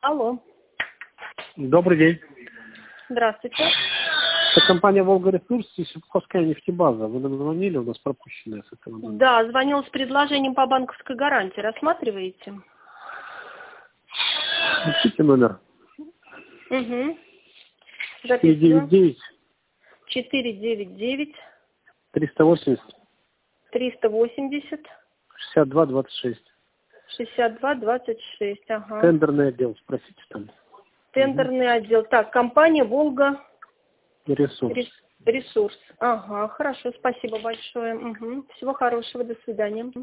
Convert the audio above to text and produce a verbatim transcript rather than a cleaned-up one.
Алло. Добрый день. Здравствуйте. Это компания «Волга Ресурс» и Сибхозская нефтебаза. Вы нам звонили, у нас пропущенная с этого номера. Да, звонил с предложением по банковской гарантии. Рассматриваете? Ищите номер. Угу. четыре девять девять. четыре девять девять. триста восемьдесят. триста восемьдесят. шестьдесят два двадцать шесть. шестьдесят два двадцать шесть. Ага. Тендерный отдел, спросите там. Тендерный отдел. Так, компания «Волга Ресурс. Ресурс». Ага, хорошо, спасибо большое. Угу. Всего хорошего, до свидания.